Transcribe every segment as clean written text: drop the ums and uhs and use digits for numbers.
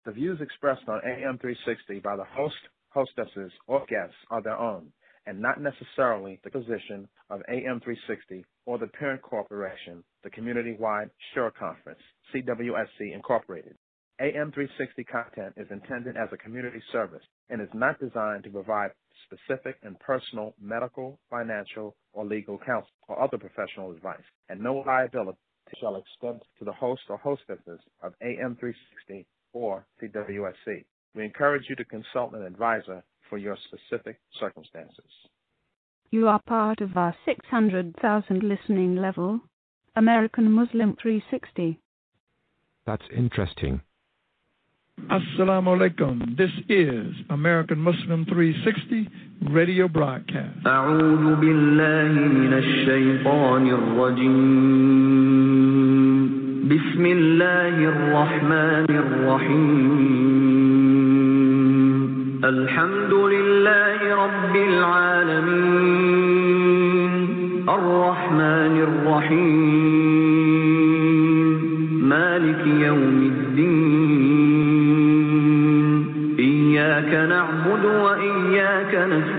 The views expressed on AM 360 by the host, hostesses, or guests are their own, and not necessarily the position of AM 360 or the parent corporation, the Community-Wide Sure Conference, CWSC Incorporated. AM 360 content is intended as a community service and is not designed to provide specific and personal medical, financial, or legal counsel or other professional advice, and no liability shall extend to the host or hostesses of AM 360 or CWSC. We encourage you to consult an advisor for your specific circumstances. You are part of our 600,000 listening level, American Muslim 360. That's interesting. Assalamu alaikum. This is American Muslim 360 radio broadcast. أعوذ بالله من الشيطان الرجيم. بسم الله الرحمن الرحيم. الحمد لله رب العالمين. الرحمن الرحيم. مالك يوم الدين. إياك نعبد وإياك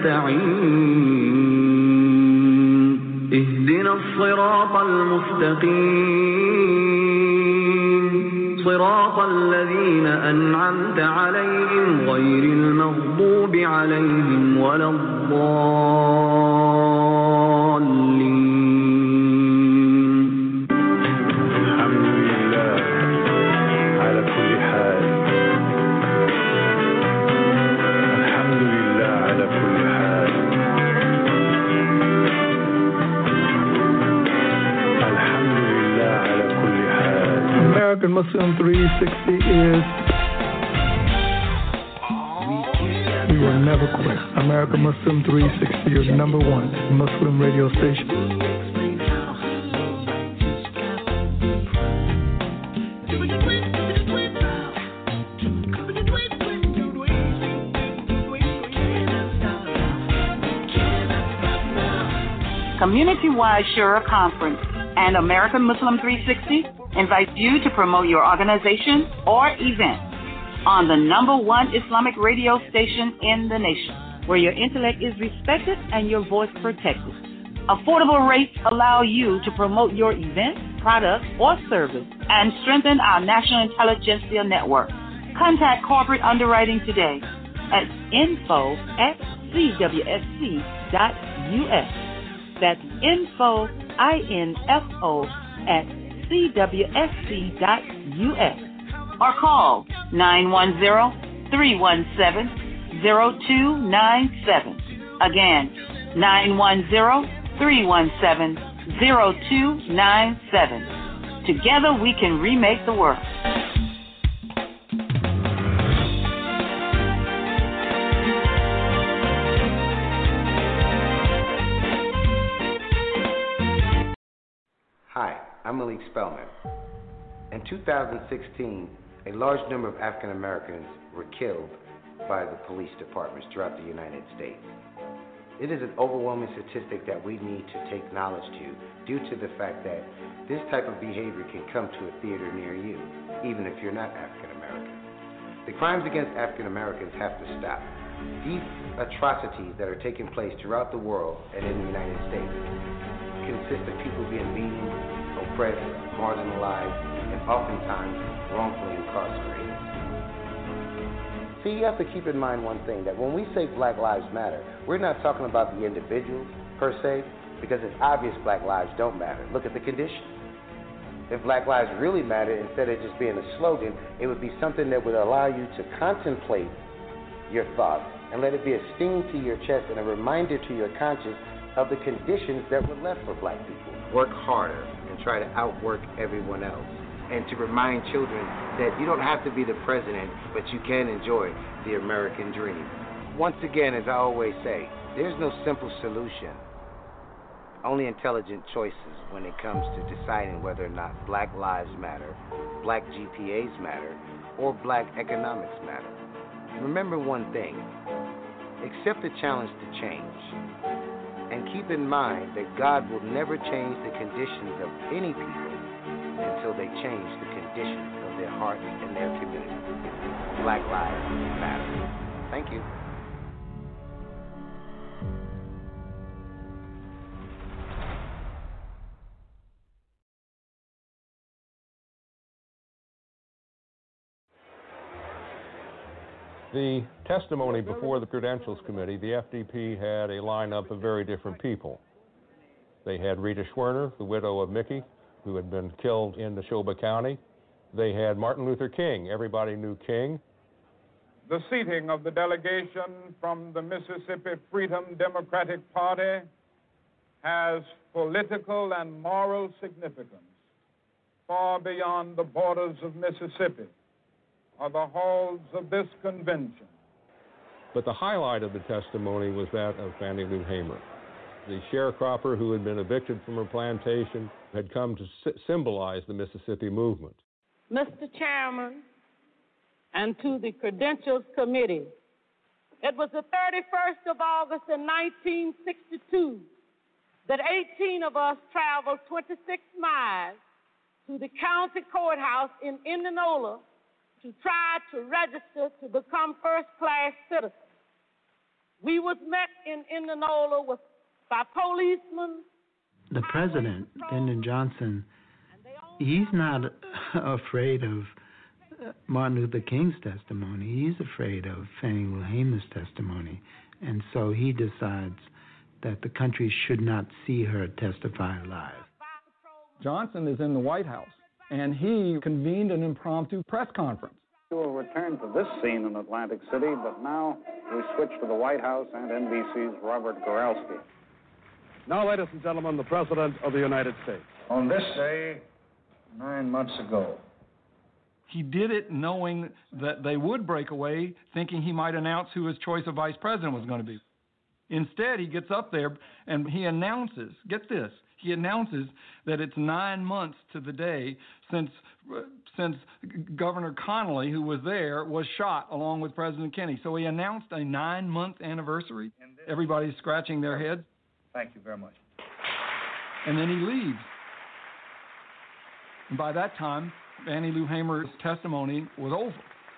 نستعين. اهدنا الصراط المستقيم. صراط الذين أنعمت عليهم غير المغضوب عليهم ولا الضالين. الحمد لله على كل حال. الحمد لله على كل حال. الحمد لله على كل حال. American Muslim 360 is we will never quit. American Muslim 360 is number one Muslim radio station. Community-Wide Shura Conference and American Muslim 360 invites you to promote your organization or event on the number one Islamic radio station in the nation, where your intellect is respected and your voice protected. Affordable rates allow you to promote your event, product, or service and strengthen our national intelligentsia network. Contact corporate underwriting today at info@cwsc.us. That's info, info, at cwsc.us. Or call 910-317-0297. Again, 910-317-0297. Together we can remake the world. Hi, I'm Malik Spellman. In 2016, a large number of African Americans were killed by the police departments throughout the United States. It is an overwhelming statistic that we need to take knowledge to, due to the fact that this type of behavior can come to a theater near you, even if you're not African American. The crimes against African Americans have to stop. These atrocities that are taking place throughout the world and in the United States consist of people being beaten, oppressed, marginalized, and oftentimes wrongfully incarcerated. See, you have to keep in mind one thing, that when we say Black Lives Matter, we're not talking about the individuals per se, because it's obvious Black lives don't matter. Look at the conditions. If Black lives really mattered, instead of just being a slogan, it would be something that would allow you to contemplate your thoughts and let it be a sting to your chest and a reminder to your conscience of the conditions that were left for Black people. Work harder and try to outwork everyone else. And to remind children that you don't have to be the president, but you can enjoy the American dream. Once again, as I always say, there's no simple solution. Only intelligent choices when it comes to deciding whether or not Black lives matter, Black GPAs matter, or Black economics matter. Remember one thing, accept the challenge to change. And keep in mind that God will never change the conditions of any people until they change the conditions of their heart in their community. Black Lives Matter. Thank you. The testimony before the Credentials Committee, the FDP had a lineup of very different people. They had Rita Schwerner, the widow of Mickey, who had been killed in Neshoba County. They had Martin Luther King. Everybody knew King. The seating of the delegation from the Mississippi Freedom Democratic Party has political and moral significance far beyond the borders of Mississippi or the halls of this convention. But the highlight of the testimony was that of Fannie Lou Hamer. The sharecropper who had been evicted from her plantation had come to symbolize the Mississippi movement. Mr. Chairman, and to the Credentials Committee, it was the 31st of August in 1962 that 18 of us traveled 26 miles to the county courthouse in Indianola to try to register to become first-class citizens. We was met in Indianola by policemen. The president, Lyndon Johnson, he's not afraid of Martin Luther King's testimony. He's afraid of Fannie Lou Hamer's testimony. And so he decides that the country should not see her testify live. Johnson is in the White House, and he convened an impromptu press conference. We will return to this scene in Atlantic City, but now we switch to the White House and NBC's Robert Goralski. Now, ladies and gentlemen, the President of the United States. On this day, 9 months ago. He did it knowing that they would break away, thinking he might announce who his choice of vice president was going to be. Instead, he gets up there and he announces, get this, he announces that it's 9 months to the day since Governor Connolly, who was there, was shot along with President Kennedy. So he announced a 9-month anniversary. Everybody's scratching their heads. Thank you very much. And then he leaves. And by that time, Fannie Lou Hamer's testimony was over.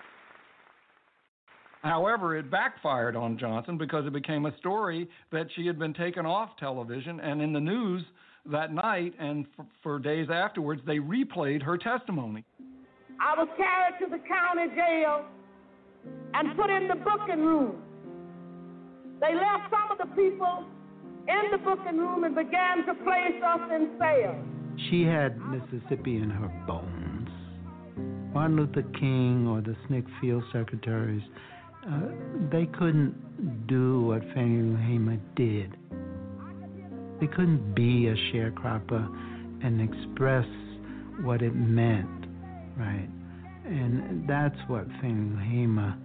However, it backfired on Johnson because it became a story that she had been taken off television, and in the news that night and for days afterwards, they replayed her testimony. I was carried to the county jail and put in the booking room. They left some of the people in the booking room and began to place us in cells. She had Mississippi in her bones. Martin Luther King or the SNCC field secretaries, they couldn't do what Fannie Lou Hamer did. They couldn't be a sharecropper and express what it meant, right? And that's what Fannie Lou Hamer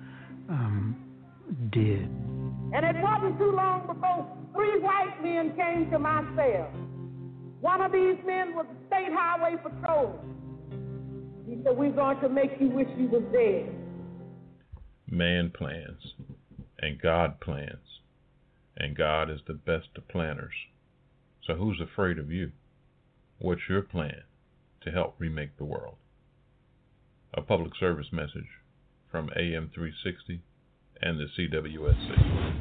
did. And it wasn't too long before 3 white men came to my cell. One of these men was a state highway patrol. He said, "We're going to make you wish you was dead." Man plans, and God plans, and God is the best of planners. So who's afraid of you? What's your plan to help remake the world? A public service message from AM 360 and the CWSC.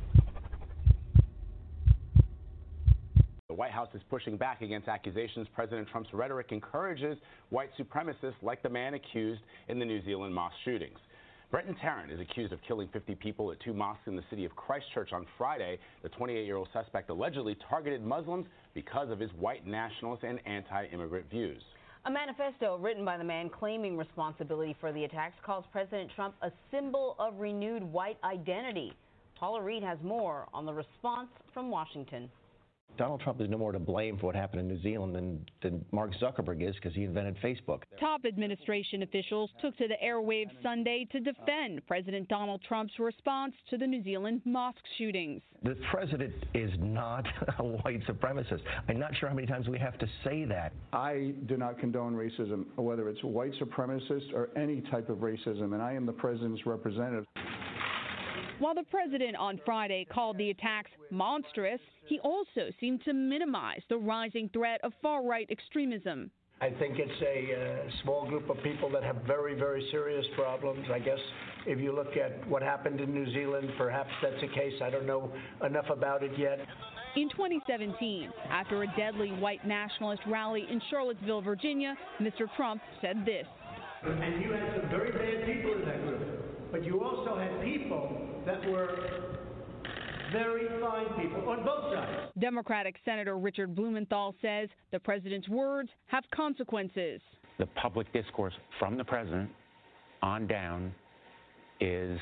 The White House is pushing back against accusations President Trump's rhetoric encourages white supremacists like the man accused in the New Zealand mosque shootings. Brenton Tarrant is accused of killing 50 people at 2 mosques in the city of Christchurch on Friday. The 28-year-old suspect allegedly targeted Muslims because of his white nationalist and anti-immigrant views. A manifesto written by the man claiming responsibility for the attacks calls President Trump a symbol of renewed white identity. Paula Reed has more on the response from Washington. Donald Trump is no more to blame for what happened in New Zealand than Mark Zuckerberg is because he invented Facebook. Top administration officials took to the airwaves Sunday to defend President Donald Trump's response to the New Zealand mosque shootings. The president is not a white supremacist. I'm not sure how many times we have to say that. I do not condone racism, whether it's white supremacist or any type of racism, and I am the president's representative. While the president on Friday called the attacks monstrous, he also seemed to minimize the rising threat of far-right extremism. I think it's a small group of people that have very, very serious problems. I guess if you look at what happened in New Zealand, perhaps that's a case. I don't know enough about it yet. In 2017, after a deadly white nationalist rally in Charlottesville, Virginia, Mr. Trump said this. And you had some very bad people in that group, but you also had people that were very fine people on both sides. Democratic Senator Richard Blumenthal says the president's words have consequences. The public discourse from the president on down is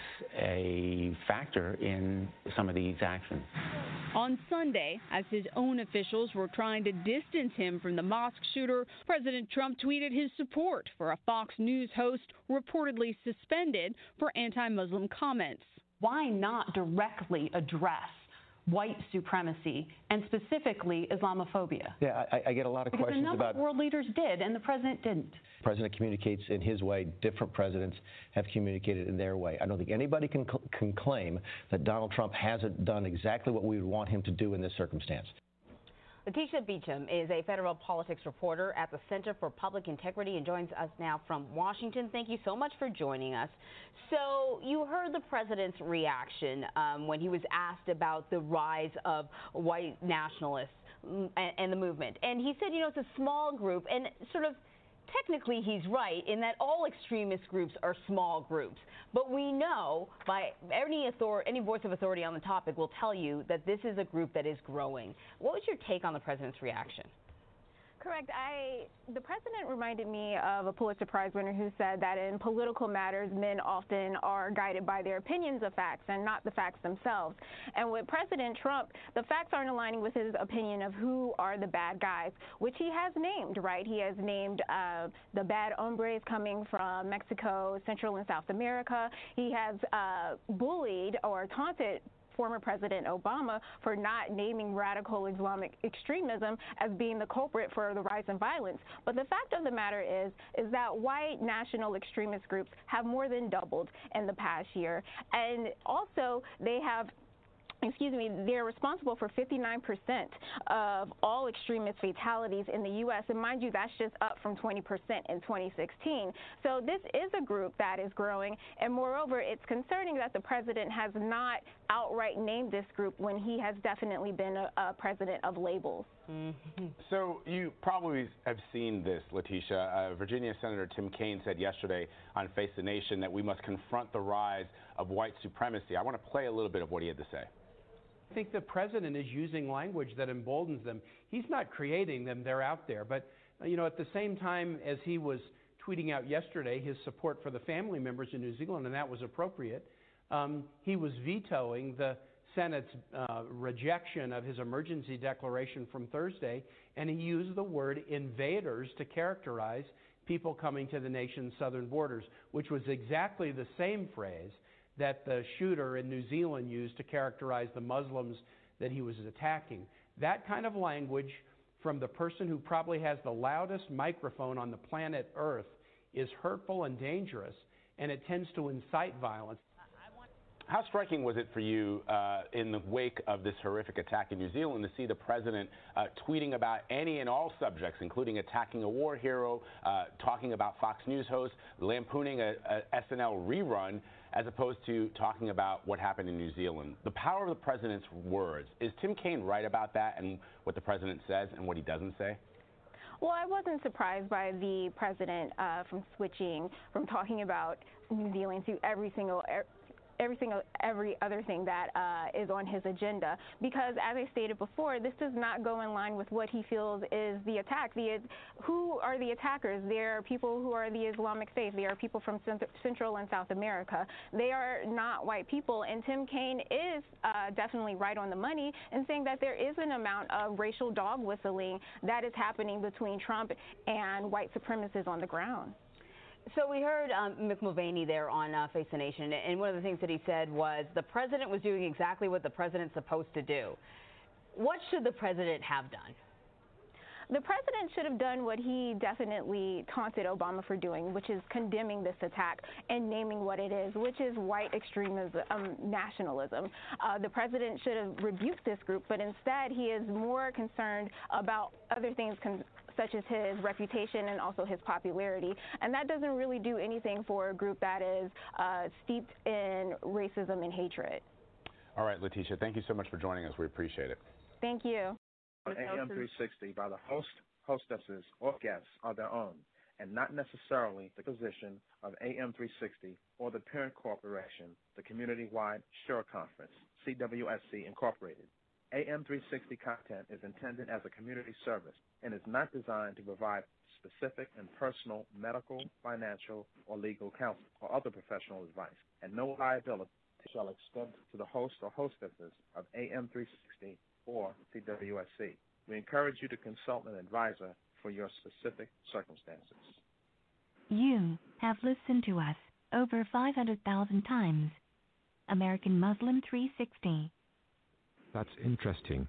a factor in some of these actions. On Sunday, as his own officials were trying to distance him from the mosque shooter, President Trump tweeted his support for a Fox News host reportedly suspended for anti-Muslim comments. Why not directly address white supremacy and specifically Islamophobia? Yeah, I get a lot of because questions a number about. of world leaders did, and the president didn't. The president communicates in his way. Different presidents have communicated in their way. I don't think anybody can claim that Donald Trump hasn't done exactly what we would want him to do in this circumstance. Letitia Beecham is a federal politics reporter at the Center for Public Integrity and joins us now from Washington. Thank you so much for joining us. So you heard the president's reaction when he was asked about the rise of white nationalists and the movement. And he said, you know, it's a small group, and sort of technically he's right in that all extremist groups are small groups. But we know by any voice of authority on the topic will tell you that this is a group that is growing. What was your take on the president's reaction? Correct. The president reminded me of a Pulitzer Prize winner who said that in political matters, men often are guided by their opinions of facts and not the facts themselves. And with President Trump, the facts aren't aligning with his opinion of who are the bad guys, which he has named, right? He has named the bad hombres coming from Mexico, Central and South America. He has bullied or taunted former President Obama for not naming radical Islamic extremism as being the culprit for the rise in violence. But the fact of the matter is that white national extremist groups have more than doubled in the past year. And also they have they're responsible for 59% of all extremist fatalities in the U.S. And mind you, that's just up from 20% in 2016. So this is a group that is growing. And moreover, it's concerning that the president has not outright named this group when he has definitely been a president of labels. Mm-hmm. So you probably have seen this, Letitia. Virginia Senator Tim Kaine said yesterday on Face the Nation that we must confront the rise of white supremacy. I want to play a little bit of what he had to say. I think the president is using language that emboldens them. He's not creating them, they're out there. But, you know, at the same time as he was tweeting out yesterday his support for the family members in New Zealand, and that was appropriate, he was vetoing the Senate's rejection of his emergency declaration from Thursday, and he used the word invaders to characterize people coming to the nation's southern borders, which was exactly the same phrase that the shooter in New Zealand used to characterize the Muslims that he was attacking. That kind of language from the person who probably has the loudest microphone on the planet Earth is hurtful and dangerous, and it tends to incite violence. How striking was it for you in the wake of this horrific attack in New Zealand to see the president tweeting about any and all subjects, including attacking a war hero, talking about Fox News hosts, lampooning a SNL rerun, as opposed to talking about what happened in New Zealand? The power of the president's words. Is Tim Kaine right about that and what the president says and what he doesn't say? Well, I wasn't surprised by the president from switching from talking about New Zealand to every other thing that is on his agenda, because as I stated before, this does not go in line with what he feels is the attack. Who are the attackers? They are people who are the Islamic faith. They are people from Central and South America. They are not white people, and Tim Kaine is definitely right on the money in saying that there is an amount of racial dog whistling that is happening between Trump and white supremacists on the ground. So we heard Mick Mulvaney there on Face the Nation, and one of the things that he said was the president was doing exactly what the president's supposed to do. What should the president have done? The president should have done what he definitely taunted Obama for doing, which is condemning this attack and naming what it is, which is white extremism, nationalism. The president should have rebuked this group, but instead he is more concerned about other things such as his reputation and also his popularity. And that doesn't really do anything for a group that is steeped in racism and hatred. All right, Letitia, thank you so much for joining us. We appreciate it. Thank you. AM 360 by the host, hostesses, or guests are their own, and not necessarily the position of AM 360 or the parent corporation, the Community-Wide Sure Conference, CWSC Incorporated. AM 360 content is intended as a community service and is not designed to provide specific and personal medical, financial, or legal counsel or other professional advice, and no liability shall extend to the host or hostesses of AM 360 or CWSC. We encourage you to consult an advisor for your specific circumstances. You have listened to us over 500,000 times. American Muslim 360. That's interesting.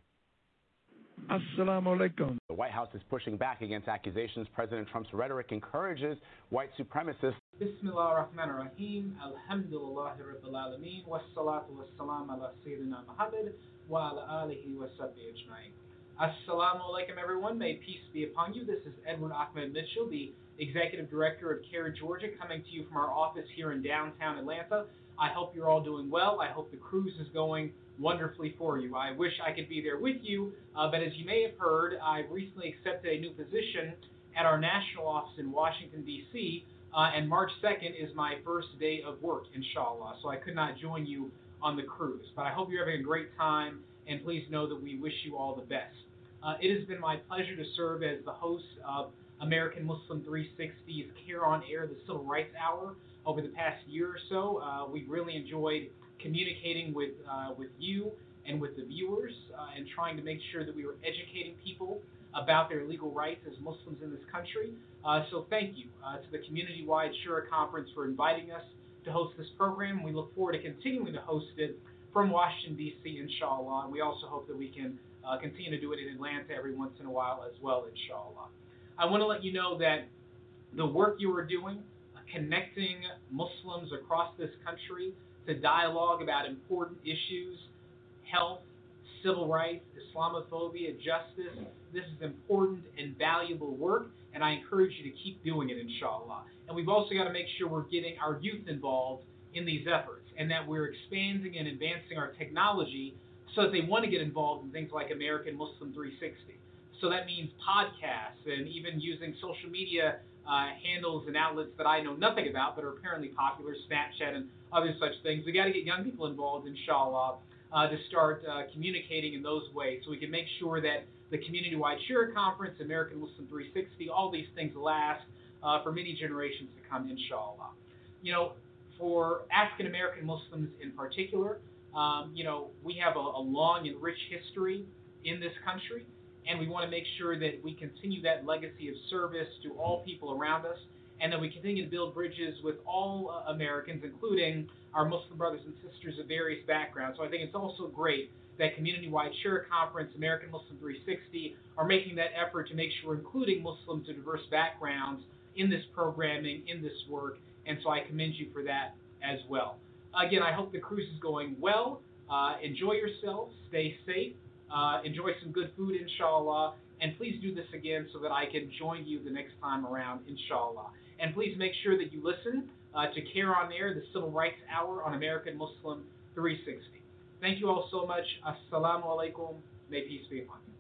Assalamu alaikum. The White House is pushing back against accusations President Trump's rhetoric encourages white supremacists. Bismillah ar-Rahman ar-Rahim. Alhamdulillahi Rabbil Alameen. Wassalatu wassalam ala Sayyidina Muhammad wa ala alihi wa sahbihi ajma'in. Assalamu alaikum, everyone. May peace be upon you. This is Edward Ahmed Mitchell, the Executive Director of CARE Georgia, coming to you from our office here in downtown Atlanta. I hope you're all doing well. I hope the cruise is going wonderfully for you. I wish I could be there with you, but as you may have heard, I've recently accepted a new position at our national office in Washington, D.C., and March 2nd is my first day of work, inshallah, so I could not join you on the cruise. But I hope you're having a great time, and please know that we wish you all the best. It has been my pleasure to serve as the host of American Muslim 360's CARE on Air, the Civil Rights Hour, over the past year or so. We've really enjoyed communicating with you and with the viewers and trying to make sure that we were educating people about their legal rights as Muslims in this country. So thank you to the Community-Wide Shura Conference for inviting us to host this program. We look forward to continuing to host it from Washington, D.C., inshallah. And we also hope that we can continue to do it in Atlanta every once in a while as well, inshallah. I want to let you know that the work you are doing, connecting Muslims across this country to dialogue about important issues, health, civil rights, Islamophobia, justice, this is important and valuable work, and I encourage you to keep doing it, inshallah. And we've also got to make sure we're getting our youth involved in these efforts and that we're expanding and advancing our technology so that they want to get involved in things like American Muslim 360. So that means podcasts and even using social media handles and outlets that I know nothing about but are apparently popular, Snapchat and other such things. We got to get young people involved, inshallah, to start communicating in those ways so we can make sure that the Community-Wide Shura Conference, American Muslim 360, all these things last for many generations to come, inshallah. You know, for African American Muslims in particular, you know, we have a long and rich history in this country, and we want to make sure that we continue that legacy of service to all people around us, and that we continue to build bridges with all Americans, including our Muslim brothers and sisters of various backgrounds. So I think it's also great that Community-Wide Shura Conference, American Muslim 360, are making that effort to make sure we're including Muslims of diverse backgrounds in this programming, in this work, and so I commend you for that as well. Again, I hope the cruise is going well. Enjoy yourselves, stay safe, enjoy some good food, inshallah, and please do this again so that I can join you the next time around, inshallah. And please make sure that you listen to CARE on Air, the Civil Rights Hour on American Muslim 360. Thank you all so much. Assalamu alaikum. May peace be upon you.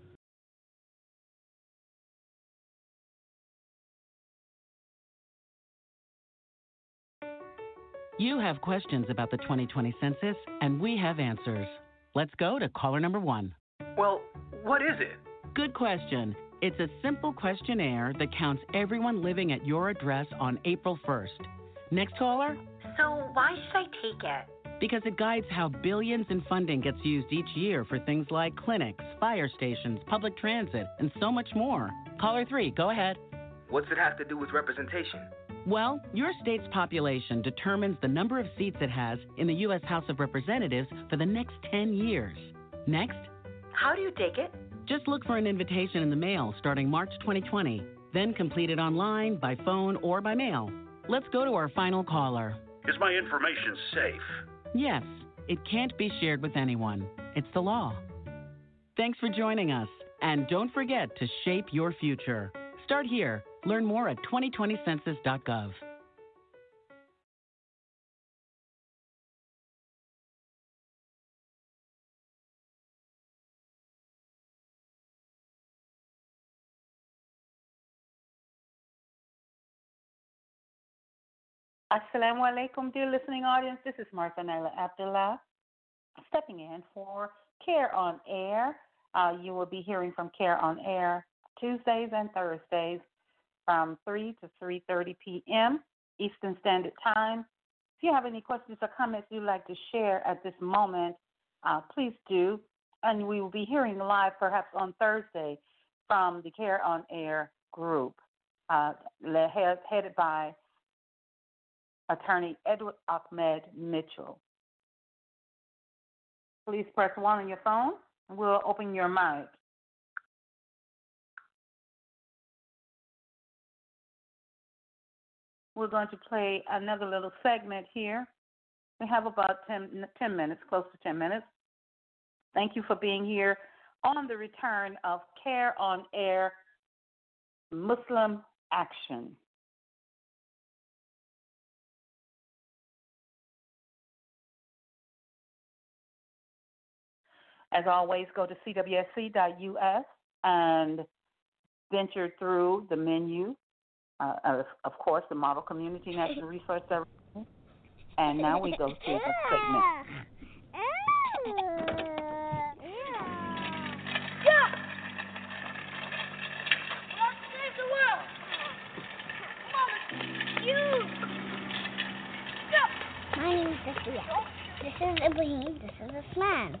You have questions about the 2020 census, and we have answers. Let's go to caller number 1. Well, what is it? Good question. It's a simple questionnaire that counts everyone living at your address on April 1st. Next caller? So why should I take it? Because it guides how billions in funding gets used each year for things like clinics, fire stations, public transit, and so much more. Caller 3, go ahead. What's it have to do with representation? Well, your state's population determines the number of seats it has in the U.S. House of Representatives for the next 10 years. Next? How do you take it? Just look for an invitation in the mail starting March 2020. Then complete it online, by phone, or by mail. Let's go to our final caller. Is my information safe? Yes, it can't be shared with anyone. It's the law. Thanks for joining us. And don't forget to shape your future. Start here. Learn more at 2020census.gov. Assalamu alaikum, dear listening audience. This is Martha Naila Abdullah, stepping in for Care on Air. You will be hearing from Care on Air Tuesdays and Thursdays from 3 to 3:30 p.m. Eastern Standard Time. If you have any questions or comments you'd like to share at this moment, please do. And we will be hearing live perhaps on Thursday from the Care on Air group, headed by Attorney Edward Ahmed Mitchell. Please press 1 on your phone, and we'll open your mic. We're going to play another little segment here. We have about 10 minutes, close to 10 minutes. Thank you for being here on the return of Care on Air Muslim Action. As always, go to cwsc.us and venture through the menu. Of course, the Model Community National Resource Service. And now we go to the segment. My name is Sophia. This is Ibrahim. This is Usman.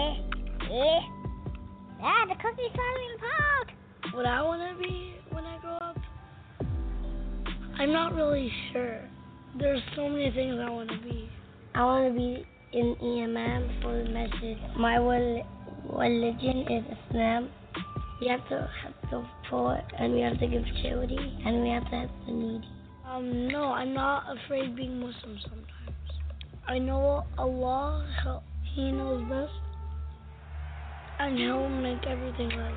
Dad, the cookie's starting in the park. What I want to be when I grow up? I'm not really sure. There's so many things I want to be. I want to be in EMM for the message. My religion is Islam. We have to help the poor, and we have to give charity, and we have to help the needy. No, I'm not afraid of being Muslim sometimes. I know Allah, He knows best, and He'll make everything right.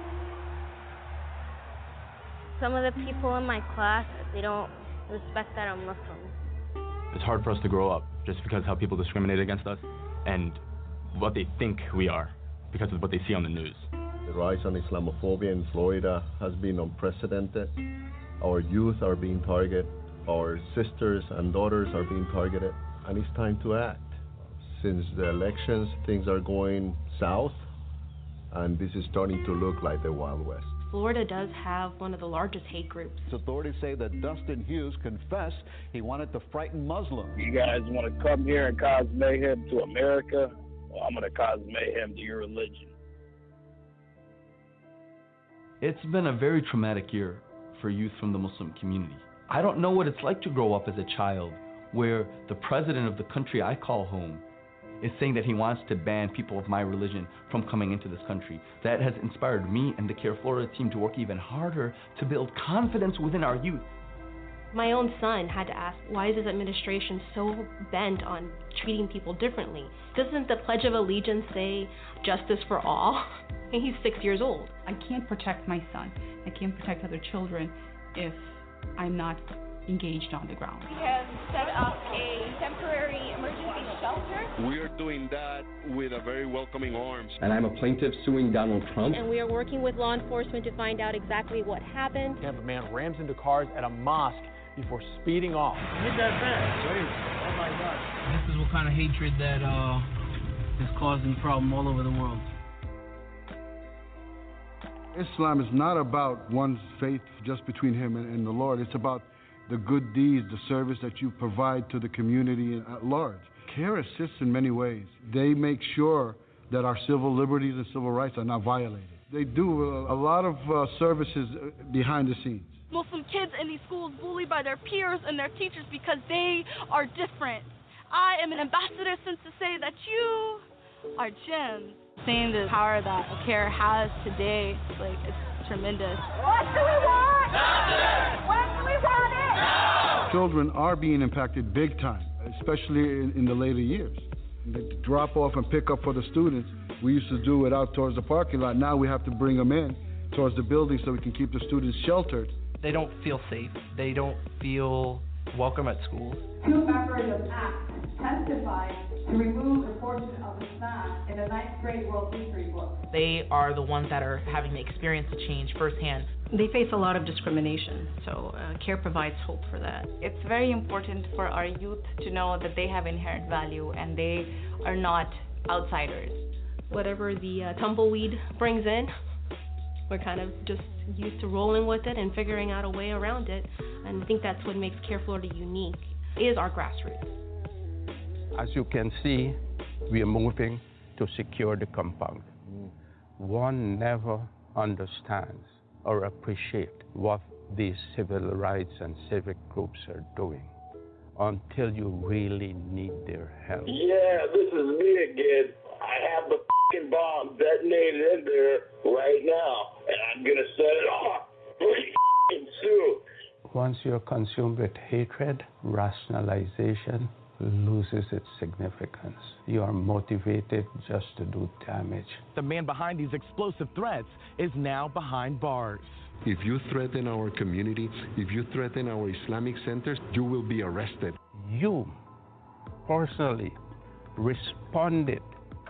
Some of the people in my class, they don't respect that I'm Muslim. It's hard for us to grow up just because how people discriminate against us and what they think we are because of what they see on the news. The rise on Islamophobia in Florida has been unprecedented. Our youth are being targeted. Our sisters and daughters are being targeted. And it's time to act. Since the elections, things are going south, and this is starting to look like the Wild West. Florida does have one of the largest hate groups. Authorities say that Dustin Hughes confessed he wanted to frighten Muslims. You guys want to come here and cause mayhem to America? Well, I'm going to cause mayhem to your religion. It's been a very traumatic year for youth from the Muslim community. I don't know what it's like to grow up as a child where the president of the country I call home is saying that he wants to ban people of my religion from coming into this country. That has inspired me and the Care Florida team to work even harder to build confidence within our youth. My own son had to ask, why is this administration so bent on treating people differently? Doesn't the Pledge of Allegiance say justice for all? And he's 6 years old. I can't protect my son. I can't protect other children if I'm not engaged on the ground. We have set up a temporary emergency shelter. We are doing that with a very welcoming arms. And I'm a plaintiff suing Donald Trump. And we are working with law enforcement to find out exactly what happened. Tampa man rams into cars at a mosque before speeding off. Hit that fast. Oh my God. This is what kind of hatred that is causing problem all over the world. Islam is not about one's faith just between him and the Lord. It's about the good deeds, the service that you provide to the community at large. CARE assists in many ways. They make sure that our civil liberties and civil rights are not violated. They do a lot of services behind the scenes. Muslim kids in these schools bullied by their peers and their teachers because they are different. I am an ambassador sent to say that you are gems. Seeing the power that CARE has today, it's tremendous. What do we want? Justice! When do we want it? Children are being impacted big time, especially in the later years. The drop off and pick up for the students, we used to do it out towards the parking lot. Now we have to bring them in towards the building so we can keep the students sheltered. They don't feel safe. They don't feel welcome at schools. Two members of ACT testified to remove a portion of Islam in the 9th grade world history book. They are the ones that are having the experience to change firsthand. They face a lot of discrimination, so CARE provides hope for that. It's very important for our youth to know that they have inherent value and they are not outsiders. Whatever the tumbleweed brings in, we're kind of just used to rolling with it and figuring out a way around it. And I think that's what makes CARE Florida unique, is our grassroots. As you can see, we are moving to secure the compound. One never understands or appreciates what these civil rights and civic groups are doing until you really need their help. Yeah, this is me again. I have the f***ing bomb detonated in there right now, and I'm gonna set it off pretty f***ing soon. Once you're consumed with hatred, rationalization loses its significance. You are motivated just to do damage. The man behind these explosive threats is now behind bars. If you threaten our community, if you threaten our Islamic centers, you will be arrested. You personally responded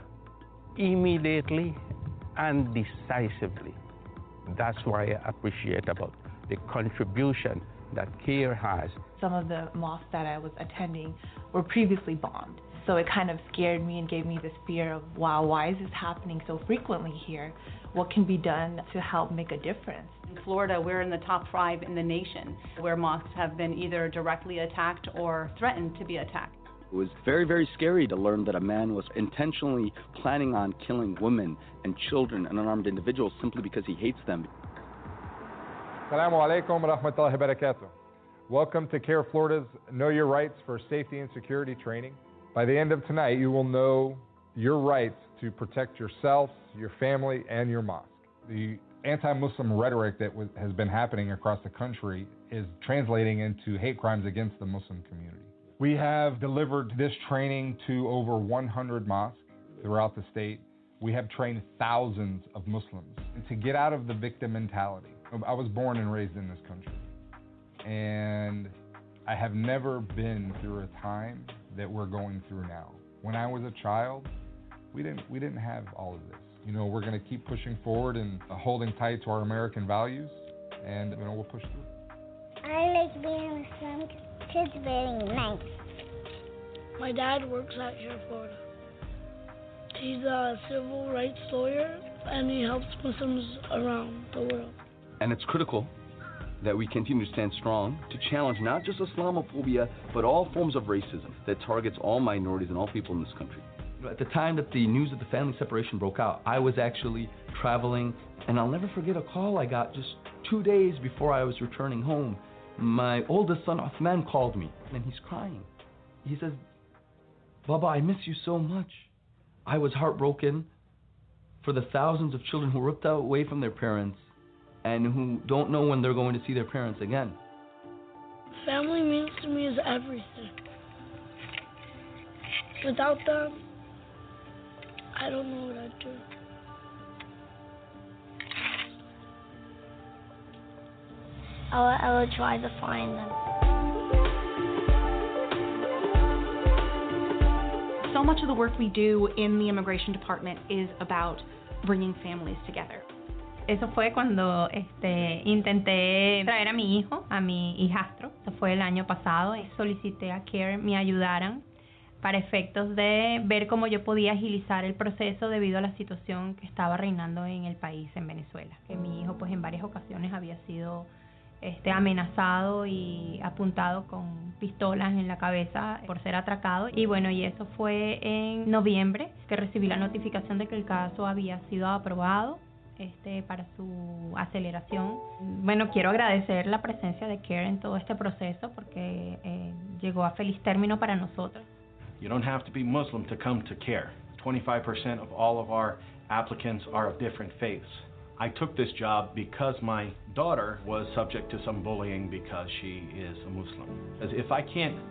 immediately and decisively. That's why I appreciate about the contribution that CARE has. Some of the mosques that I was attending were previously bombed. So it kind of scared me and gave me this fear of, wow, why is this happening so frequently here? What can be done to help make a difference? In Florida, we're in the top 5 in the nation where mosques have been either directly attacked or threatened to be attacked. It was very, very scary to learn that a man was intentionally planning on killing women and children and unarmed individuals simply because he hates them. Assalamu alaikum wa rahmatullahi wa barakatuh. Welcome to CARE Florida's Know Your Rights for Safety and Security training. By the end of tonight, you will know your rights to protect yourself, your family, and your mosque. The anti-Muslim rhetoric that has been happening across the country is translating into hate crimes against the Muslim community. We have delivered this training to over 100 mosques throughout the state. We have trained thousands of Muslims to get out of the victim mentality. I was born and raised in this country, and I have never been through a time that we're going through now. When I was a child, we didn't have all of this. You know, we're going to keep pushing forward and holding tight to our American values, and we'll push through. I like being Muslim because it's very nice. My dad works at CARE Florida. He's a civil rights lawyer, and he helps Muslims around the world. And it's critical that we continue to stand strong to challenge not just Islamophobia, but all forms of racism that targets all minorities and all people in this country. At the time that the news of the family separation broke out, I was actually traveling, and I'll never forget a call I got just 2 days before I was returning home. My oldest son, Uthman, called me, and he's crying. He says, "Baba, I miss you so much." I was heartbroken for the thousands of children who were ripped away from their parents and who don't know when they're going to see their parents again. Family means to me is everything. Without them, I don't know what I'd do. I will try to find them. So much of the work we do in the immigration department is about bringing families together. Eso fue cuando intenté traer a mi hijo, a mi hijastro. Eso fue el año pasado y solicité a CARE me ayudaran para efectos de ver cómo yo podía agilizar el proceso debido a la situación que estaba reinando en el país, en Venezuela. Que mi hijo pues en varias ocasiones había sido amenazado y apuntado con pistolas en la cabeza por ser atracado. Y bueno, y eso fue en noviembre que recibí la notificación de que el caso había sido aprobado para su aceleración. Bueno, quiero agradecer la presencia de CARE en todo este proceso porque llegó a feliz término para nosotros. You don't have to be Muslim to come to CARE. 25% of all of our applicants are of different faiths. I took this job because my daughter was subject to some bullying because she is a Muslim. As if I can't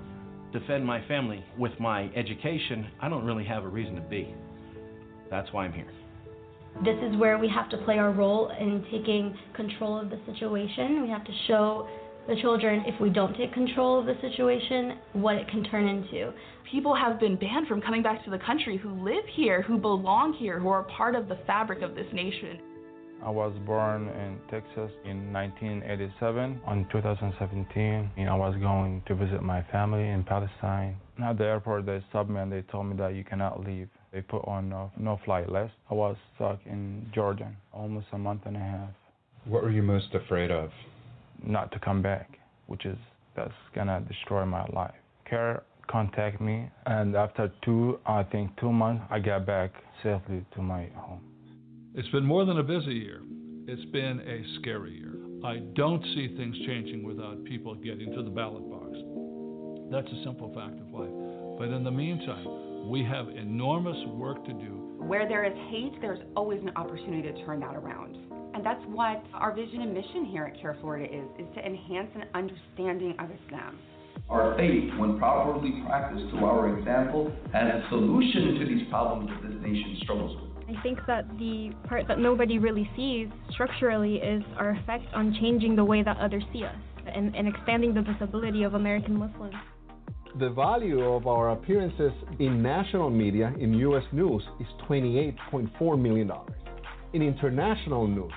defend my family. With my education, I don't really have a reason to be. That's why I'm here. This is where we have to play our role in taking control of the situation. We have to show the children, if we don't take control of the situation, what it can turn into. People have been banned from coming back to the country who live here, who belong here, who are part of the fabric of this nation. I was born in Texas in 1987. In 2017, I was going to visit my family in Palestine. At the airport, they stopped me and they told me that you cannot leave. They put on no flight list. I was stuck in Jordan almost a month and a half. What were you most afraid of? Not to come back, that's gonna destroy my life. CARE contacted me, and after 2 months, I got back safely to my home. It's been more than a busy year. It's been a scary year. I don't see things changing without people getting to the ballot box. That's a simple fact of life. But in the meantime, we have enormous work to do. Where there is hate, there's always an opportunity to turn that around. And that's what our vision and mission here at CARE Florida is to enhance an understanding of Islam. Our faith, when properly practiced to our example, has a solution to these problems that this nation struggles with. I think that the part that nobody really sees structurally is our effect on changing the way that others see us and expanding the visibility of American Muslims. The value of our appearances in national media in U.S. news is $28.4 million. In international news,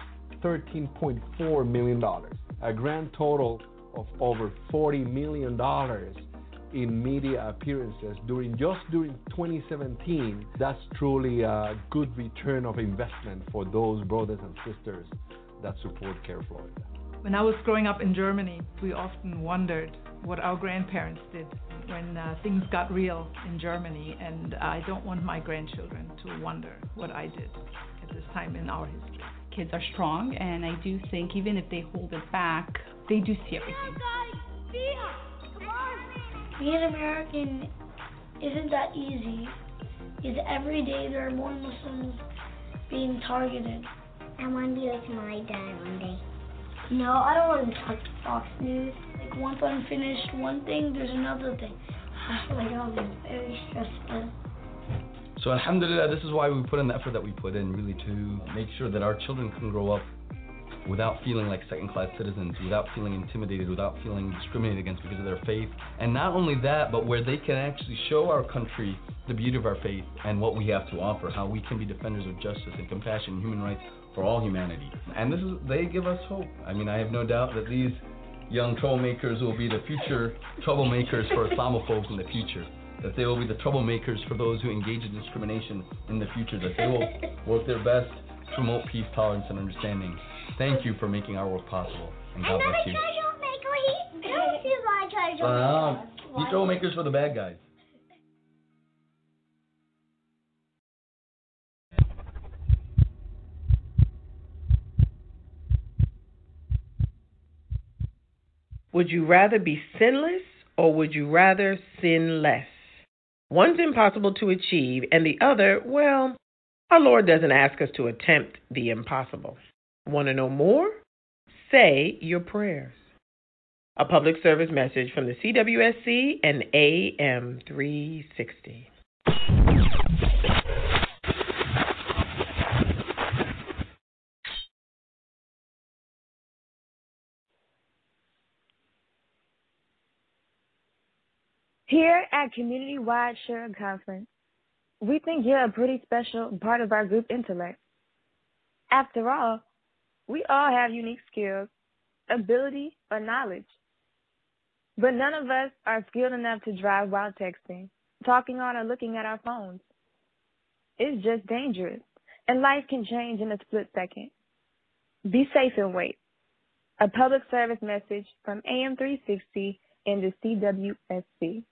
$13.4 million. A grand total of over $40 million in media appearances during 2017. That's truly a good return of investment for those brothers and sisters that support CARE Florida. When I was growing up in Germany, we often wondered what our grandparents did when things got real in Germany, and I don't want my grandchildren to wonder what I did at this time in our history. Kids are strong, and I do think even if they hold it back, they do see everything. Being American isn't that easy, because every day there are more Muslims being targeted. I want to be like my dad one day. No, I don't want to talk to Fox News. Like, once I'm finished one thing, there's another thing. I feel like I'll be very stressful. So alhamdulillah, this is why we put in the effort that we put in, really to make sure that our children can grow up without feeling like second-class citizens, without feeling intimidated, without feeling discriminated against because of their faith. And not only that, but where they can actually show our country the beauty of our faith and what we have to offer, how we can be defenders of justice and compassion and human rights for all humanity. And they give us hope. I mean, I have no doubt that these young troublemakers will be the future troublemakers for Islamophobes in the future, that they will be the troublemakers for those who engage in discrimination in the future, that they will work their best to promote peace, tolerance, and understanding. Thank you for making our work possible, and God bless you. These troublemakers for the bad guys. Would you rather be sinless or would you rather sin less? One's impossible to achieve and the other, well, our Lord doesn't ask us to attempt the impossible. Want to know more? Say your prayers. A public service message from the CWSC and AM 360. Here at Community-Wide Sharing Conference, we think you're a pretty special part of our group intellect. After all, we all have unique skills, ability, or knowledge. But none of us are skilled enough to drive while texting, talking on, or looking at our phones. It's just dangerous, and life can change in a split second. Be safe and wait. A public service message from AM 360 and the CWSC.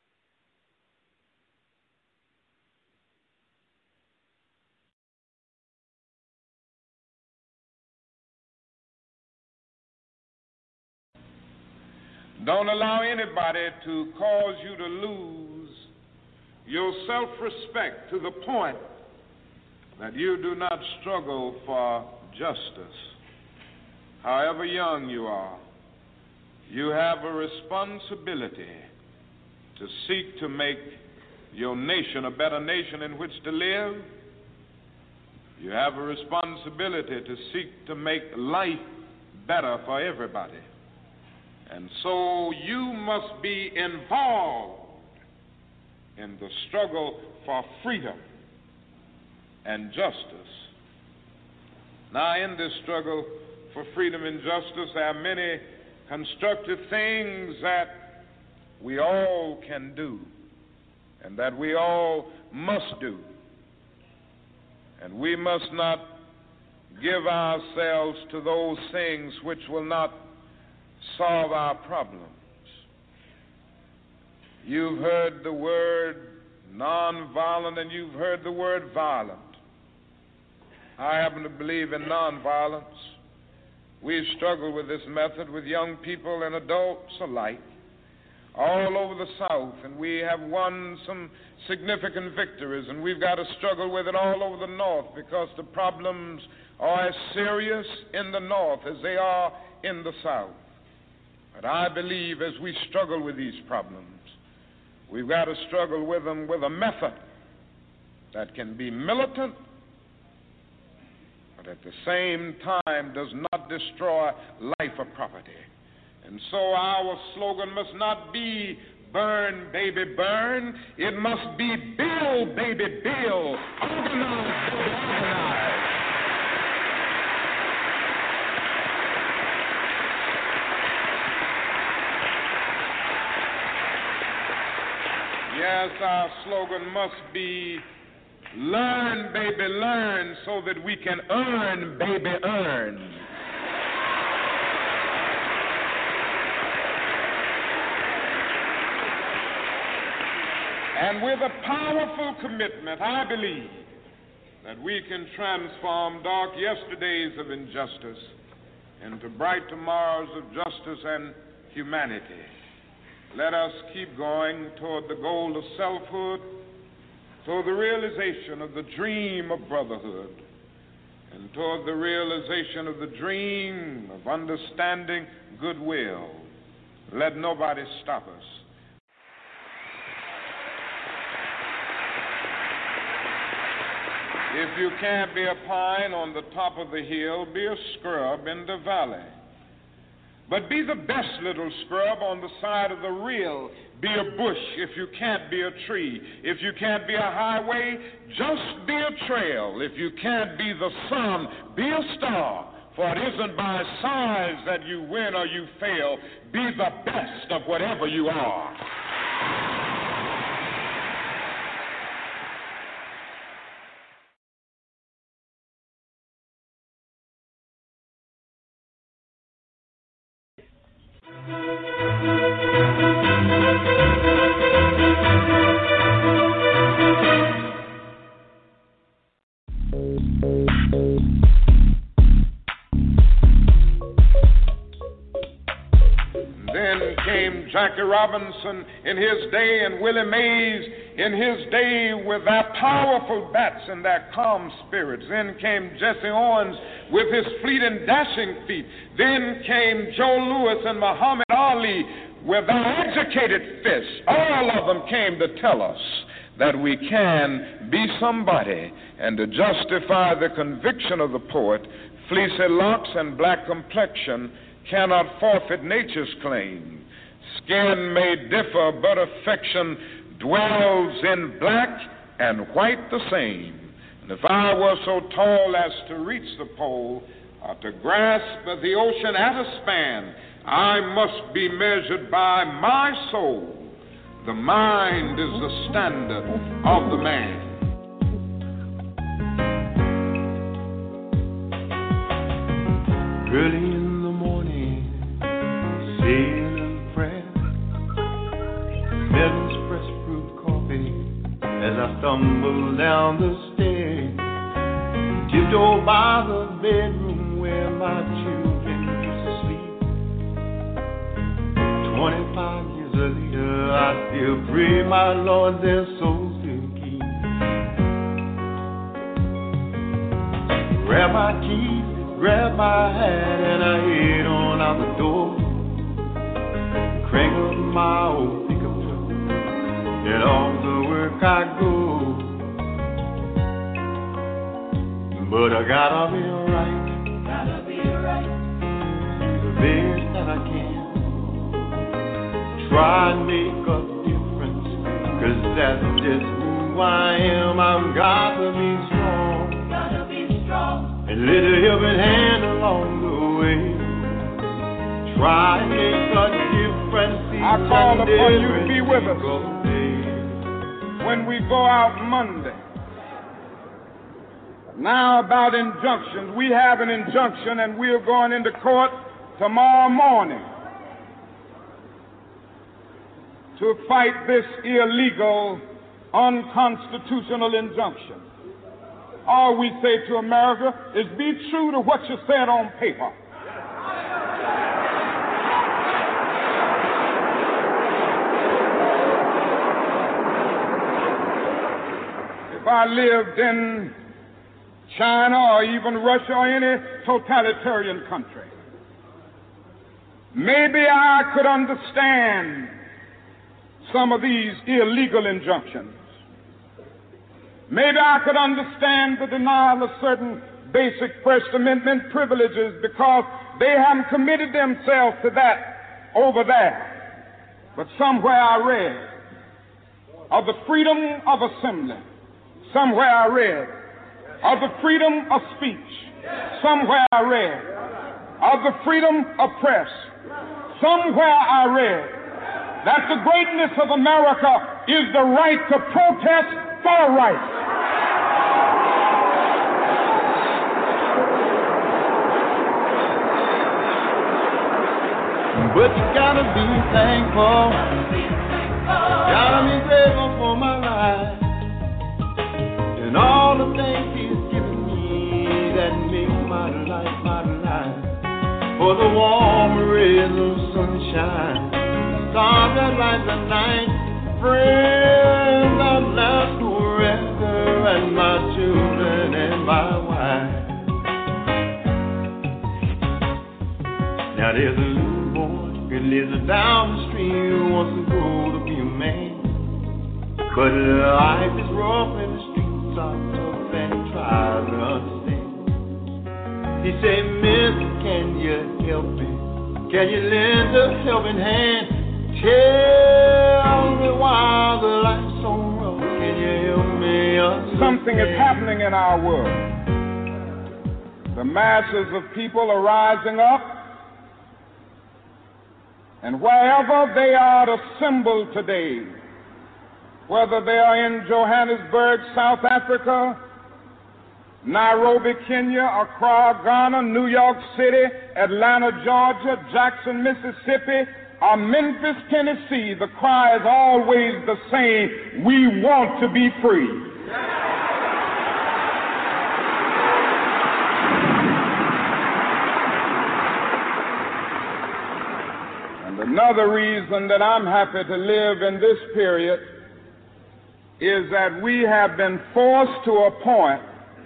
Don't allow anybody to cause you to lose your self-respect to the point that you do not struggle for justice. However young you are, you have a responsibility to seek to make your nation a better nation in which to live. You have a responsibility to seek to make life better for everybody. And so you must be involved in the struggle for freedom and justice. Now, in this struggle for freedom and justice, there are many constructive things that we all can do and that we all must do. And we must not give ourselves to those things which will not solve our problems. You've heard the word nonviolent and you've heard the word violent. I happen to believe in nonviolence. We've struggled with this method with young people and adults alike all over the South, and we have won some significant victories, and we've got to struggle with it all over the North because the problems are as serious in the North as they are in the South. But I believe as we struggle with these problems, we've got to struggle with them with a method that can be militant, but at the same time does not destroy life or property. And so our slogan must not be burn, baby, burn. It must be build, baby, build. Organize, baby, organize. Yes, our slogan must be learn, baby, learn, so that we can earn, baby, earn. And with a powerful commitment, I believe that we can transform dark yesterdays of injustice into bright tomorrows of justice and humanity. Let us keep going toward the goal of selfhood, toward the realization of the dream of brotherhood, and toward the realization of the dream of understanding goodwill. Let nobody stop us. If you can't be a pine on the top of the hill, be a scrub in the valley. But be the best little scrub on the side of the rill. Be a bush if you can't be a tree. If you can't be a highway, just be a trail. If you can't be the sun, be a star. For it isn't by size that you win or you fail. Be the best of whatever you are. Jackie Robinson in his day and Willie Mays in his day with their powerful bats and their calm spirits. Then came Jesse Owens with his fleet and dashing feet. Then came Joe Louis and Muhammad Ali with their educated fists. All of them came to tell us that we can be somebody, and to justify the conviction of the poet, fleecy locks and black complexion cannot forfeit nature's claim. Skin may differ, but affection dwells in black and white the same. And if I were so tall as to reach the pole, or to grasp the ocean at a span, I must be measured by my soul. The mind is the standard of the man. Early in the morning, saying a prayer, Melvin's fresh brewed coffee as I stumble down the stairs, tiptoe by the bedroom where my children used to sleep. 25 years later, I still pray, my Lord, their souls to keep. Grab my keys, grab my hat, and I head on out the door. Crank up my old pickup truck, in all the work I go. But I gotta be right, the best that I can. Try and make a difference, 'cause that's just who I am. I've got to be strong, and let a helping hand along the way. Try and make a difference. I call upon you to be with us when we go out Monday. Now about injunctions. We have an injunction and we are going into court tomorrow morning to fight this illegal, unconstitutional injunction. All we say to America is be true to what you said on paper. If I lived in China or even Russia or any totalitarian country, maybe I could understand some of these illegal injunctions. Maybe I could understand the denial of certain basic First Amendment privileges because they haven't committed themselves to that over there. But somewhere I read of the freedom of assembly. Somewhere I read of the freedom of speech. Somewhere I read of the freedom of press. Somewhere I read that the greatness of America is the right to protest for rights. But you gotta be thankful, gotta be grateful for my life, and all the things He's given me that make my life. For the warm rays of sunshine, stars that light the night, friends that last forever, and my children and my wife. Now there's a little boy who lives down the street who wants to grow to be a man, but life is rough and the streets are tough and he tries to understand. He said, Miss, can you help me? Can you lend a helping hand? Tell me why the life's so rough. Can you help me understand? Something is happening in our world. The masses of people are rising up, and wherever they are assembled today, whether they are in Johannesburg, South Africa, Nairobi, Kenya, Accra, Ghana, New York City, Atlanta, Georgia, Jackson, Mississippi, or Memphis, Tennessee, the cry is always the same: we want to be free. And another reason that I'm happy to live in this period is that we have been forced to a point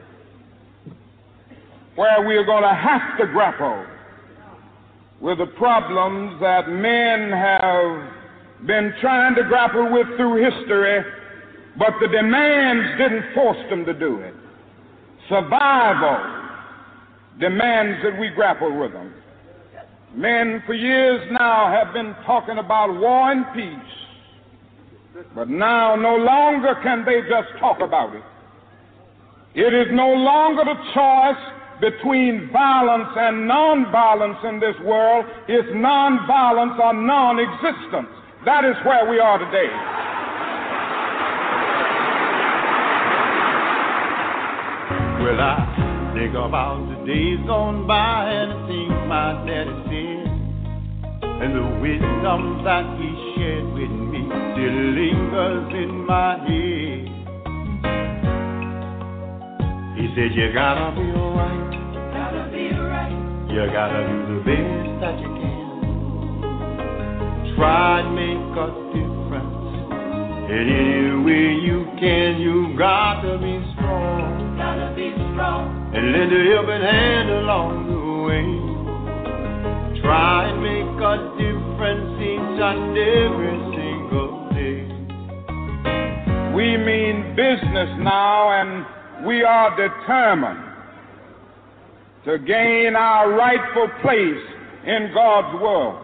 where we're going to have to grapple with the problems that men have been trying to grapple with through history, but the demands didn't force them to do it. Survival demands that we grapple with them. Men for years now have been talking about war and peace, but now no longer can they just talk about it. It is no longer the choice between violence and non-violence in this world. It's non-violence or non-existence. That is where we are today. Well, I think about the days gone by and the things my daddy said, and the wisdom that he shared with me still lingers in my head. He said, you gotta be alright. You gotta do the best that you can. Try and make a difference in any way you can. You gotta be strong. And lend a helping hand along the way. Try and make a difference each and every single day. We mean business now, and we are determined to gain our rightful place in God's world.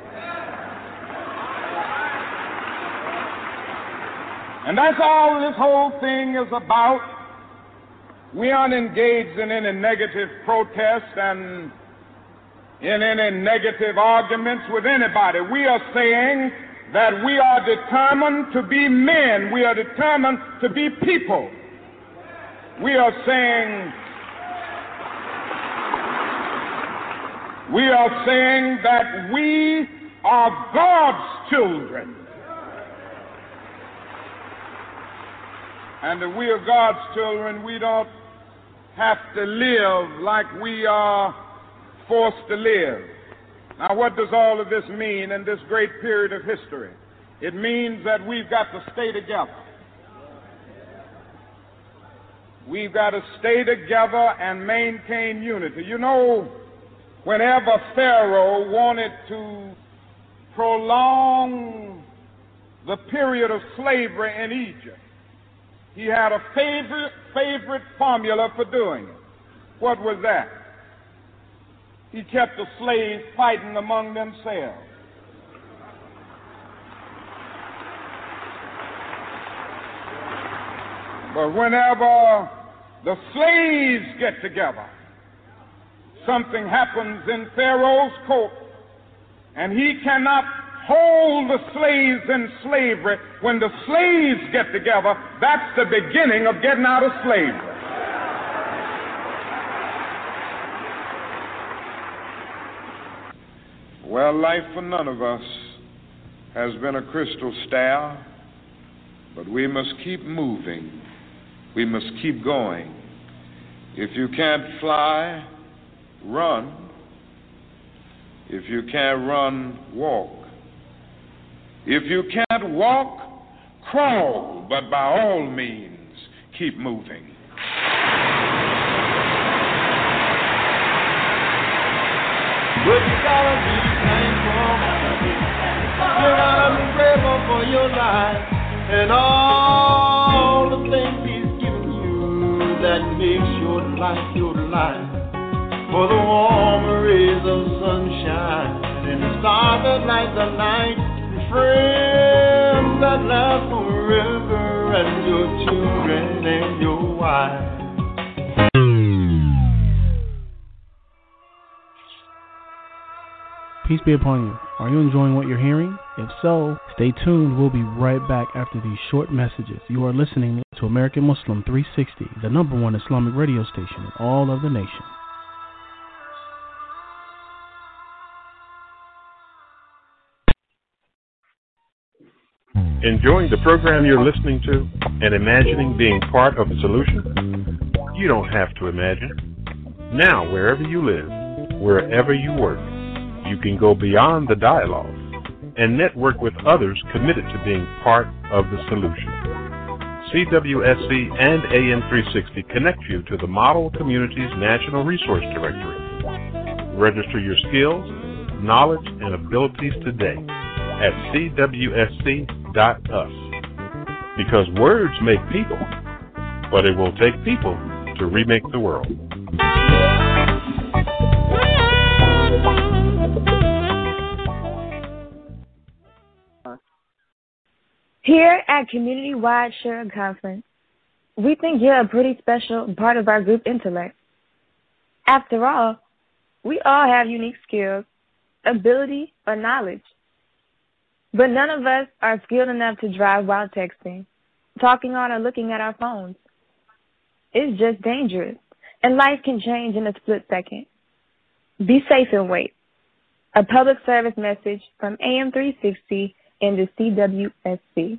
And that's all this whole thing is about. We aren't engaged in any negative protest and in any negative arguments with anybody. We are saying that we are determined to be men. We are determined to be people. We are saying that we are God's children. And if we are God's children, we don't have to live like we are forced to live. Now, what does all of this mean in this great period of history? It means that we've got to stay together. We've got to stay together and maintain unity. You know, whenever Pharaoh wanted to prolong the period of slavery in Egypt, he had a favorite formula for doing it. What was that? He kept the slaves fighting among themselves. But whenever the slaves get together, something happens in Pharaoh's court, and he cannot hold the slaves in slavery. When the slaves get together, that's the beginning of getting out of slavery. Well, life for none of us has been a crystal stair, but we must keep moving. We must keep going. If you can't fly, run. If you can't run, walk. If you can't walk, crawl, but by all means, keep moving. But you gotta be thankful. You gotta be grateful for your life and all the things He's given you that makes your life your life. For the warm rays of sunshine and the stars that light the night, friends that last forever, and your children and your wife. Peace be upon you. Are you enjoying what you're hearing? If so, stay tuned. We'll be right back after these short messages. You are listening to American Muslim 360, the #1 Islamic radio station in all of the nation. Enjoying the program you're listening to and imagining being part of the solution? You don't have to imagine. Now, wherever you live, wherever you work, you can go beyond the dialogue and network with others committed to being part of the solution. CWSC and AM360 connect you to the Model Communities National Resource Directory. Register your skills, knowledge, and abilities today at cwsc.us. Because words make people, but it will take people to remake the world. Here at Community-Wide Sharing Conference, we think you're a pretty special part of our group intellect. After all, we all have unique skills, ability, or knowledge. But none of us are skilled enough to drive while texting, talking on, or looking at our phones. It's just dangerous, and life can change in a split second. Be safe and wait. A public service message from AM360 and the CWSC.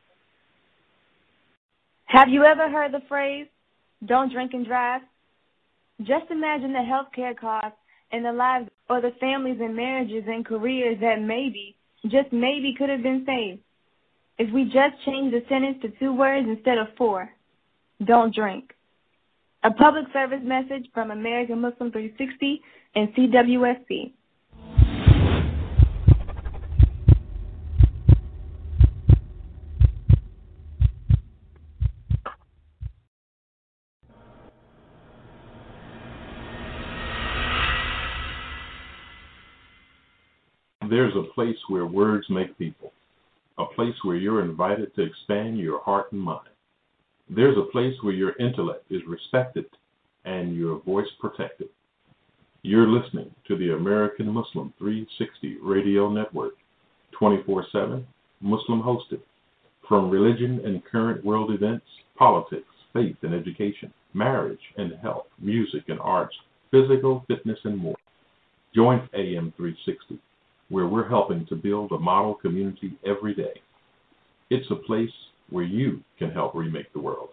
Have you ever heard the phrase, don't drink and drive? Just imagine the health care costs and the lives or the families and marriages and careers that maybe, just maybe, could have been saved if we just changed the sentence to 2 words instead of 4. Don't drink. A public service message from American Muslim 360 and CWSC. There's a place where words make people, a place where you're invited to expand your heart and mind. There's a place where your intellect is respected and your voice protected. You're listening to the American Muslim 360 Radio Network, 24/7, Muslim hosted. From religion and current world events, politics, faith and education, marriage and health, music and arts, physical fitness and more. Join AM 360, where we're helping to build a model community every day. It's a place where you can help remake the world.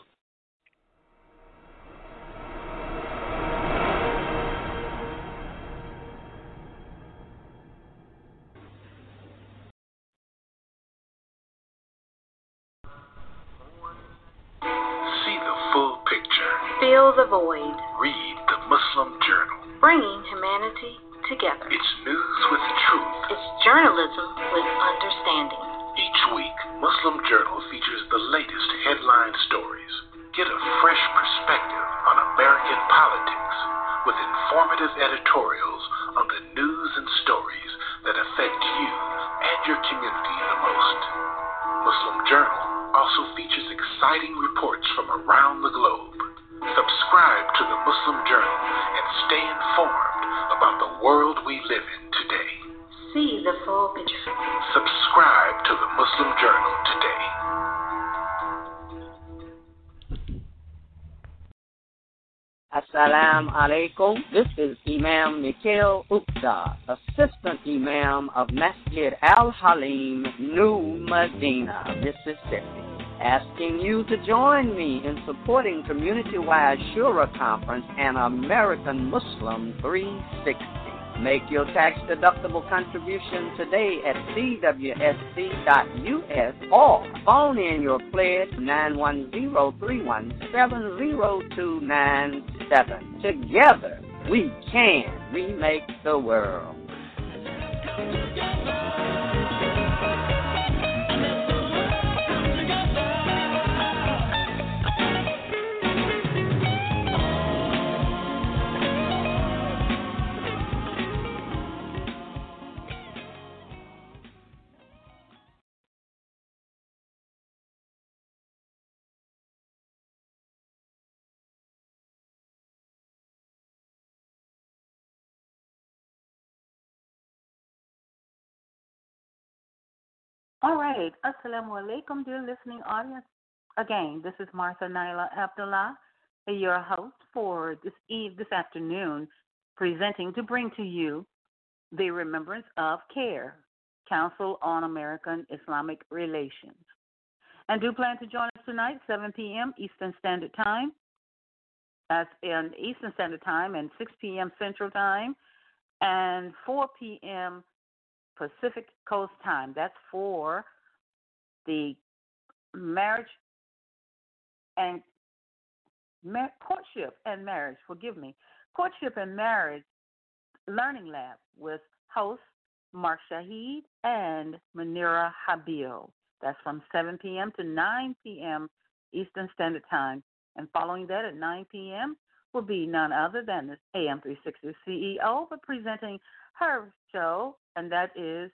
See the full picture. Fill the void. Read the Muslim Journal. Bringing humanity together. It's news with truth. It's journalism with understanding. Each week, Muslim Journal features the latest headline stories. Get a fresh perspective on American politics with informative editorials on the news and stories that affect you and your community the most. Muslim Journal also features exciting reports from around the globe. Subscribe to the Muslim Journal and stay informed about the world we live in today. See the full picture. Subscribe to the Muslim Journal today. Assalamu alaikum. This is Imam Nikhil Upta, Assistant Imam of Masjid Al-Halim, New Medina, Mississippi, asking you to join me in supporting community-wide Shura Conference and American Muslim 360. Make your tax-deductible contribution today at cwsc.us or phone in your pledge 910-317-0297. Together, we can remake the world. All right. Assalamu alaikum, dear listening audience. Again, this is Martha Naila Abdullah, your host for this afternoon, presenting to bring to you the remembrance of CARE, Council on American Islamic Relations. And do plan to join us tonight, 7 p.m. Eastern Standard Time. That's in Eastern Standard Time, and 6 p.m. Central Time, and 4 p.m. Pacific Coast Time. That's for the marriage and courtship and marriage. Courtship and marriage learning lab with hosts Mark Shahid and Manira Habil. That's from 7 p.m. to 9 p.m. Eastern Standard Time. And following that at 9 p.m. will be none other than the AM 360 CEO, but presenting her show, and that is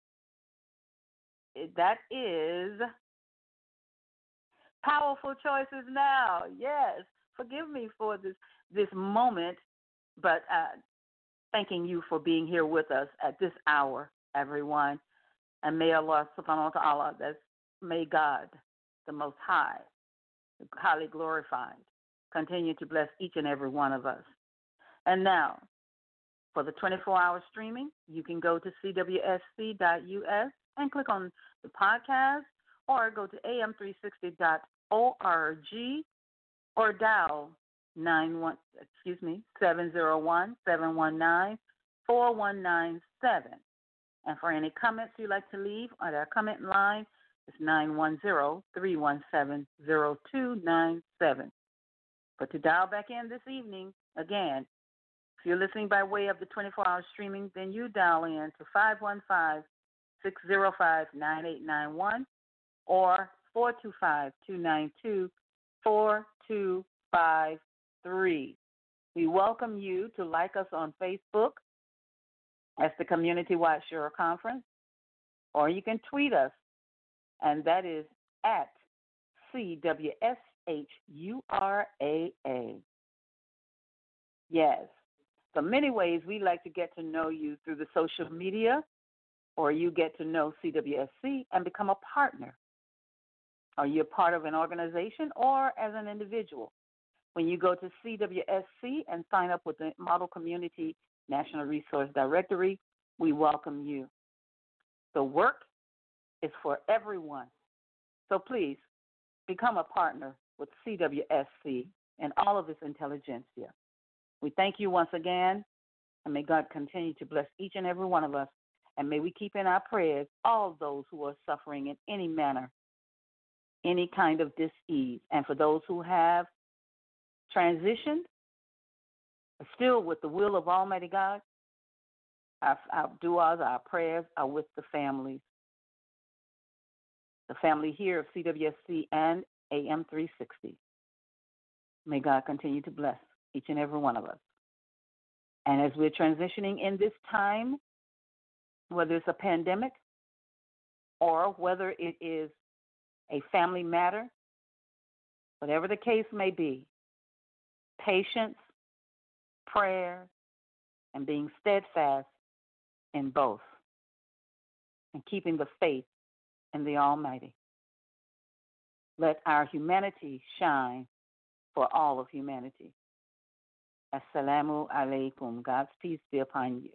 Powerful Choices Now. Yes, forgive me for this moment, but thanking you for being here with us at this hour, everyone. And may Allah subhanahu wa ta'ala, may God, the Most High, highly glorified, continue to bless each and every one of us. And now, for the 24-hour streaming, you can go to cwsc.us and click on the podcast, or go to am360.org, or dial 701-719-4197. And for any comments you'd like to leave on our comment line, it's 910-317-0297. But to dial back in this evening, again, if you're listening by way of the 24-hour streaming, then you dial in to 515-605-9891 or 425-292-4253. We welcome you to like us on Facebook That's the Community-Wide Shura Conference. Or you can tweet us, and that is at CWSHURAA. Yes. So many ways we like to get to know you through the social media, or you get to know CWSC and become a partner. Are you a part of an organization or as an individual? When you go to CWSC and sign up with the Model Community National Resource Directory, we welcome you. The work is for everyone. So please become a partner with CWSC and all of its intelligentsia. We thank you once again, and may God continue to bless each and every one of us, and may we keep in our prayers all those who are suffering in any manner, any kind of dis-ease. And for those who have transitioned, still with the will of Almighty God, our du'as, our prayers are with the families. The family here of CWSC and AM 360. May God continue to bless each and every one of us. And as we're transitioning in this time, whether it's a pandemic or whether it is a family matter, whatever the case may be, patience, prayer, and being steadfast in both, and keeping the faith in the Almighty. Let our humanity shine for all of humanity. Assalamu alaikum. God's peace be upon you.